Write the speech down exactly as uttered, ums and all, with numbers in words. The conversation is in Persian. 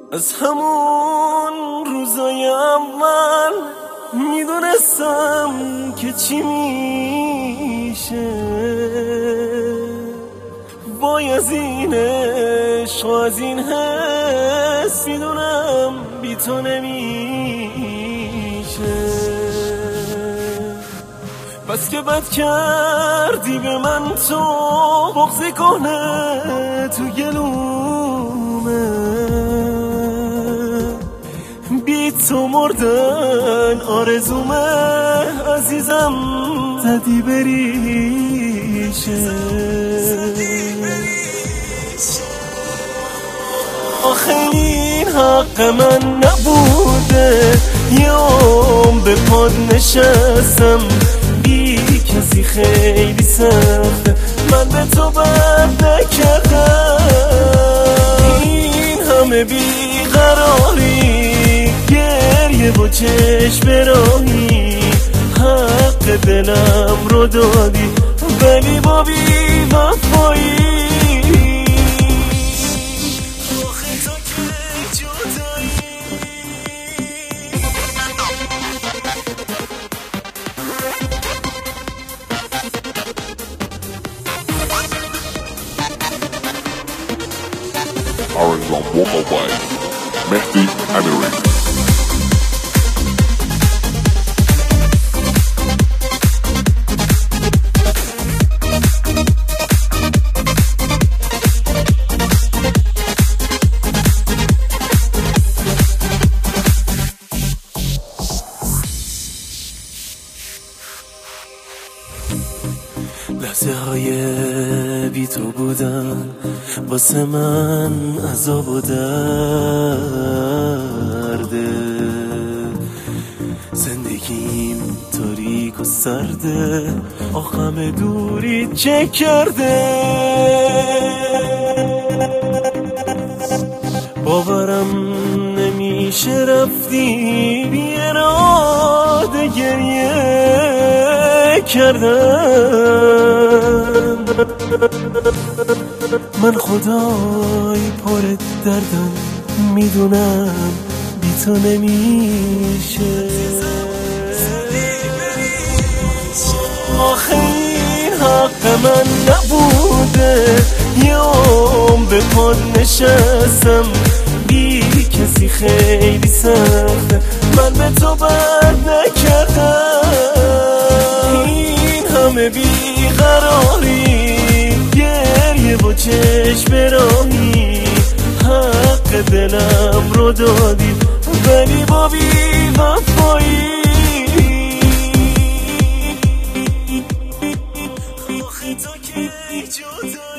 از همون روزای اول میدونستم که چی میشه، وای از این عشق و از این حس میدونم بی تو نمیشه. بس که بد کردی به من تو، بغض کهنه تو گلومه، بی تو مردن آرزومه، عزیزم زدی بریشه. آخه این حق من نبوده، یه عمر به پاد نشستم، بی کسی خیلی سخته، من به تو بد نکردم. این همه بیقراری، گریه و چشم راهی، حق دلم رو دادی ولی با بی وفایی. Orange on Walk Away, Mehdi Amiri. لحظه های بی تو بودن واسه من عذاب و درده، زندگیم تاریک و سرده، آخم دوری چه کرده. باورم نمیشه رفتی، بی اراده گریه کردم. من خدای پر دردم، میدونم بی تو نمیشه. آخه این حق من نبوده، یه عمر به پاد نشستم، بی کسی خیلی سخته، من به تو بد نکردم. این همه بیقراری، گریه و چشم راهی، حق دلم رو دادی ولی با بی وفایی. آخه تو که جدا